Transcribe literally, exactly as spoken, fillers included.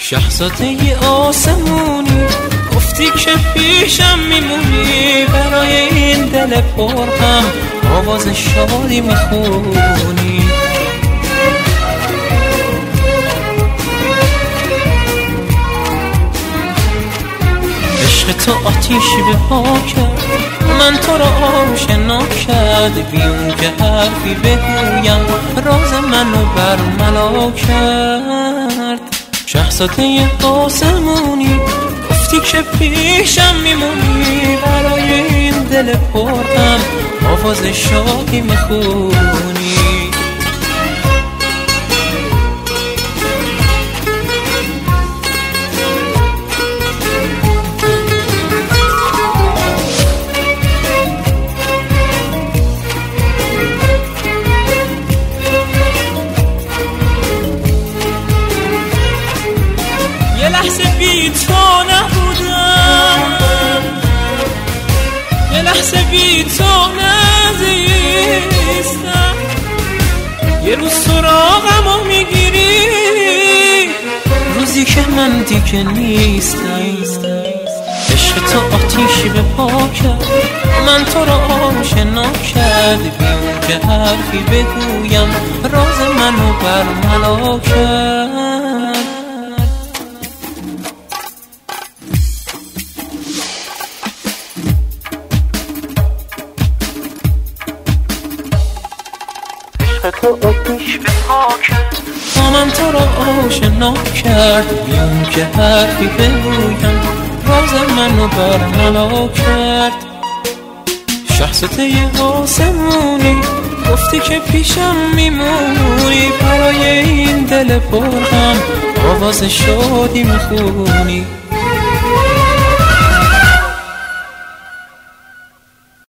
شهزاده آسمونی گفتی که پیشم میمونی، برای این دل پرغم آواز شادی میخونی. عشق تو آتیشی به پا کرد، من تو را آشنا کرد، بیون که حرفی بگویم راز منو برملا کرد. شهزاده آسمونی گفتی که پیشم میمونی، برای این دل پرغم آواز شادی میخونی. یه لحظه بی تو نبودم، یه لحظه بی تو نزیستم، یه روز سراغمو میگیری، روزی که من دیگه نیستم. عشق تو آتیشی به پا کرد، من تو را آشنا کرد، بیون که حرفی بگویم راز منو برملا کرد. تو آتیش به پا کرد، من تو را آشنا کرد، بیون که حرفی بگویم راز منو برملا کرد. شهزاده آسمونی گفتی که پیشم میمونی، برای این دل پرغم آواز شادی میخونی.